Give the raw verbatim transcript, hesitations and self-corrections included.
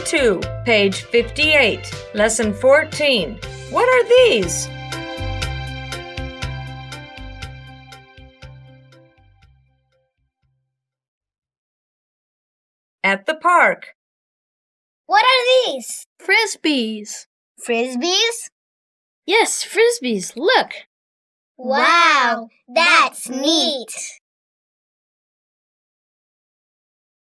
two, page fifty-eight, lesson fourteen. What are these? At the park. What are these? Frisbees. Frisbees? Yes, frisbees. Look. Wow, that's neat.